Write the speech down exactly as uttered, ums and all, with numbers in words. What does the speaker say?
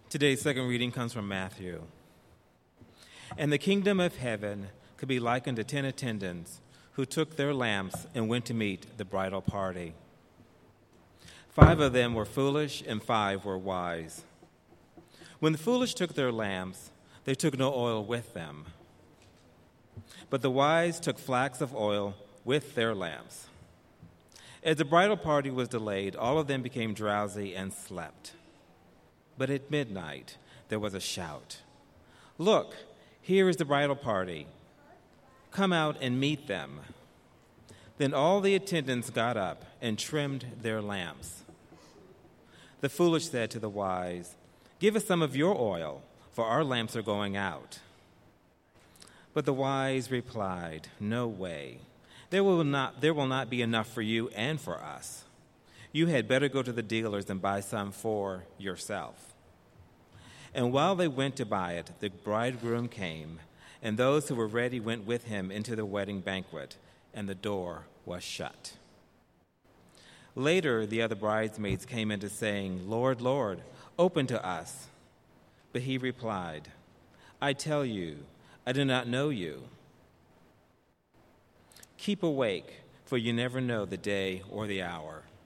Today's second reading comes from Matthew. And the kingdom of heaven could be likened to ten attendants who took their lamps and went to meet the bridal party. Five of them were foolish and five were wise. When the foolish took their lamps, they took no oil with them. But the wise took flax of oil with their lamps. As the bridal party was delayed, all of them became drowsy and slept. But at midnight, there was a shout. "Look, here is the bridal party. Come out and meet them." Then all the attendants got up and trimmed their lamps. The foolish said to the wise, "Give us some of your oil, for our lamps are going out." But the wise replied, "No way. There will not, there will not be enough for you and for us. You had better go to the dealers and buy some for yourself." And while they went to buy it, the bridegroom came, and those who were ready went with him into the wedding banquet, and the door was shut. Later, the other bridesmaids came in saying, "Lord, Lord, open to us." But he replied, "I tell you, I do not know you. Keep awake, for you never know the day or the hour."